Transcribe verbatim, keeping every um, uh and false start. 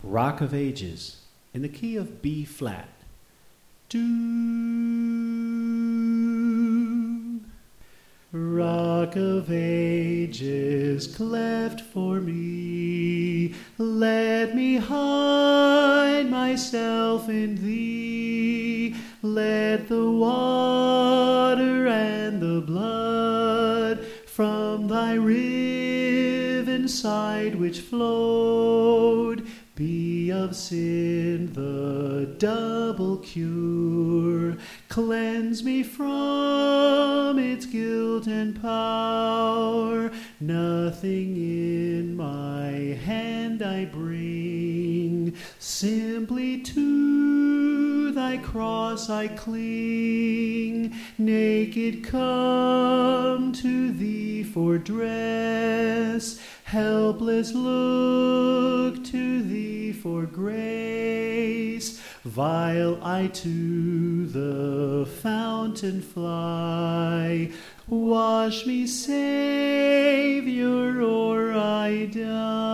Rock of Ages, in the key of B flat. Do. Rock of Ages, cleft for me, let me hide myself in thee. Let the water and the blood from thy riven side which flowed be of sin the double cure. Cleanse me from its guilt and power. Nothing in my hand I bring, simply to thy cross I cling. Naked come to thee for dress, helpless look to thee for grace. Vile I to the fountain fly, wash me, Savior, or I die.